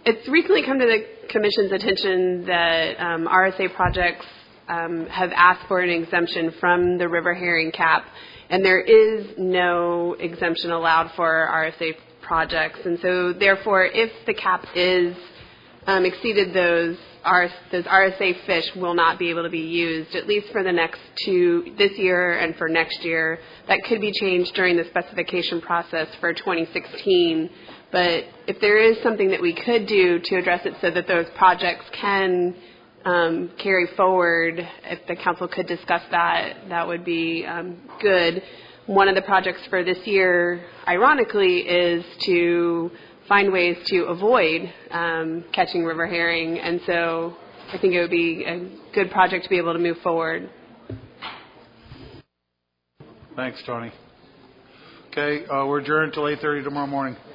It's recently come to the Commission's attention that RSA projects have asked for an exemption from the river herring cap, and there is no exemption allowed for RSA projects. And so, therefore, if the cap is exceeded, those RSA fish will not be able to be used, at least for the this year and for next year. That could be changed during the specification process for 2016. But if there is something that we could do to address it so that those projects can carry forward, if the council could discuss that, that would be good. One of the projects for this year, ironically, is to find ways to avoid catching river herring, and so I think it would be a good project to be able to move forward. Thanks, Tony. Okay, we're adjourned until 8:30 tomorrow morning.